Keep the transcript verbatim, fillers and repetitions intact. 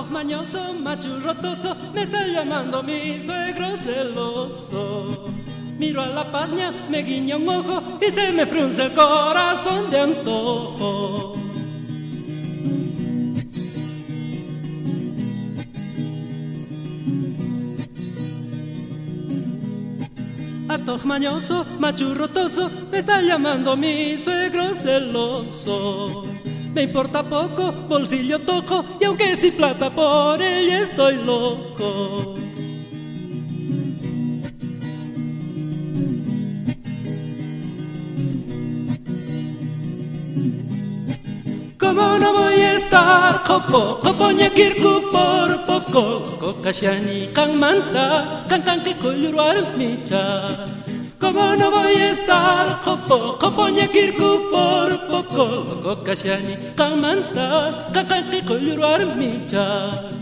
Ato mañoso, machurrotoso, me está llamando mi suegro celoso. Miro a la pasña, me guiña un ojo y se me frunce el corazón de antojo. Ato mañoso, machurrotoso, me está llamando mi suegro celoso. Me importa poco, bolsillo toco, y aunque sin plata por ella estoy loco. ¿Cómo no voy a estar jopo, jopo ñakirku por poco? Kokashani kan manta, kan kan que colluruar micha. ¿Cómo no voy a estar jopo, jopo ñakirku por poco? Kokashani kan manta, kan kan que colluruar micha.